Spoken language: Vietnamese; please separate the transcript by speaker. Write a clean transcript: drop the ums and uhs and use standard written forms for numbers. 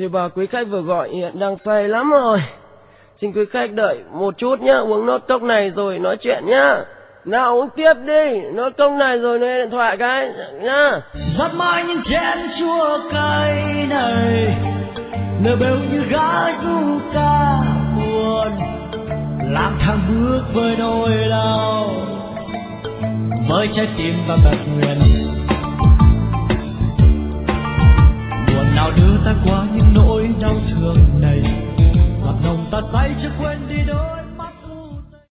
Speaker 1: Thì bà quý khách vừa gọi hiện đang say lắm rồi. Xin quý khách đợi một chút nhá, uống nốt cốc này rồi nói chuyện nhá. Nào uống tiếp đi, nốt cốc này rồi nói điện thoại cái nhá.
Speaker 2: Dắt mãi những chén chua cay này, lờ bêu như gái du ca buồn, lang thang bước với nỗi đau, với trái tim và bạc nguyện. Buồn nào đưa ta qua những nỗi đau thương này, ngọt nồng ta say chưa quên đi đôi.